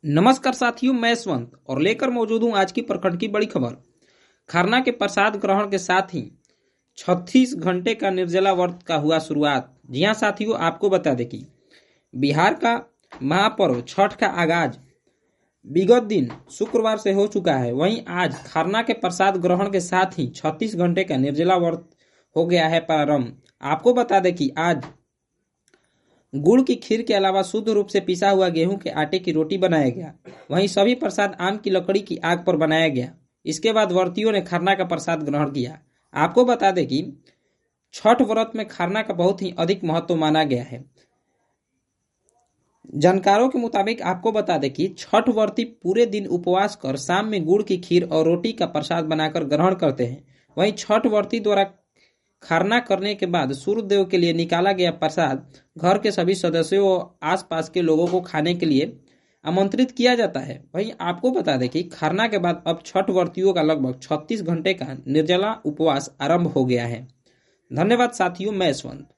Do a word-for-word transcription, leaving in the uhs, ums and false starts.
नमस्कार साथियों, मैं यशवंत और लेकर मौजूद हूं आज की प्रखंड की बड़ी खबर। खरना के प्रसाद ग्रहण के साथ ही छत्तीस घंटे का निर्जला व्रत का हुआ शुरुआत। जी हां साथियों, आपको बता दें कि बिहार का महापर्व छठ का आगाज विगत दिन शुक्रवार से हो चुका है। वहीं आज खरना के प्रसाद ग्रहण के साथ ही छत्तीस घंटे का निर्जला व्रत हो गया है प्रारंभ। आपको बता दें कि आज गुड़ की खीर के अलावा शुद्ध रूप से पिसा हुआ गेहूं के आटे की रोटी बनाया गया। वहीं सभी प्रसाद आम की लकड़ी की आग पर बनाया गया। इसके बाद व्रतियों ने खरना का प्रसाद ग्रहण किया। आपको बता दें कि छठ व्रत में खरना का बहुत ही अधिक महत्व माना गया है। जानकारों के मुताबिक आपको बता दें कि छठ व्रती पूरे दिन उपवास कर शाम में गुड़ की खीर और रोटी का प्रसाद बनाकर ग्रहण करते हैं। वहीं छठ व्रती द्वारा खरना करने के बाद सूर्य देव के लिए निकाला गया प्रसाद घर के सभी सदस्यों और आसपास के लोगों को खाने के लिए आमंत्रित किया जाता है। वहीं आपको बता दें कि खरना के बाद अब छठ व्रतियों का लगभग छत्तीस घंटे का निर्जला उपवास आरंभ हो गया है। धन्यवाद साथियों, मैं यशवंत।